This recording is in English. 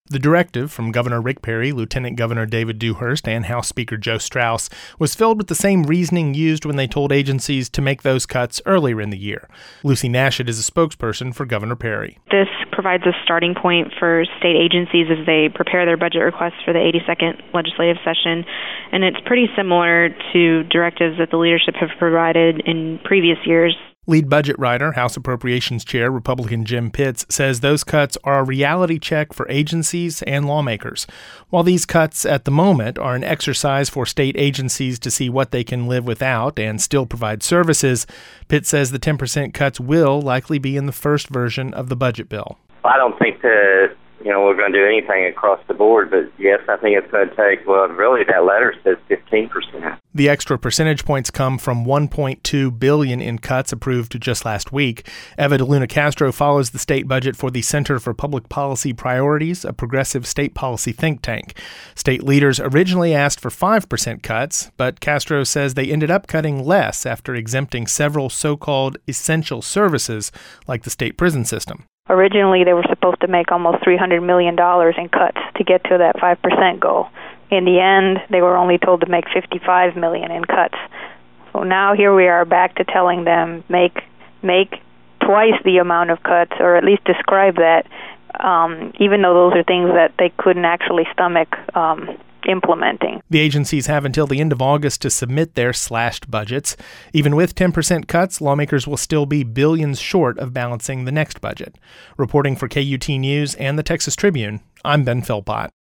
The directive from Governor Rick Perry, Lieutenant Governor David Dewhurst, and House Speaker Joe Straus was filled with the same reasoning used when they told agencies to make those cuts earlier in the year. Lucy Nashett is a spokesperson for Governor Perry. This provides a starting point for state agencies as they prepare their budget requests for the 82nd legislative session, and it's pretty similar to directives that the leadership have provided in previous years. Lead budget writer, House Appropriations Chair Republican Jim Pitts says those cuts are a reality check for agencies and lawmakers. While these cuts at the moment are an exercise for state agencies to see what they can live without and still provide services, Pitts says the 10% cuts will likely be in the first version of the budget bill. I don't think that we're going to do anything across the board, but yes, I think it's going to take, really that letter says 15%. The extra percentage points come from $1.2 billion in cuts approved just last week. Eva DeLuna Castro follows the state budget for the Center for Public Policy Priorities, a progressive state policy think tank. State leaders originally asked for 5% cuts, but Castro says they ended up cutting less after exempting several so-called essential services like the state prison system. Originally, they were supposed to make almost $300 million in cuts to get to that 5% goal. In the end, they were only told to make $55 million in cuts. So now here we are back to telling them make twice the amount of cuts, or at least describe that, even though those are things that they couldn't actually stomach implementing. The agencies have until the end of August to submit their slashed budgets. Even with 10% cuts, lawmakers will still be billions short of balancing the next budget. Reporting for KUT News and the Texas Tribune, I'm Ben Philpott.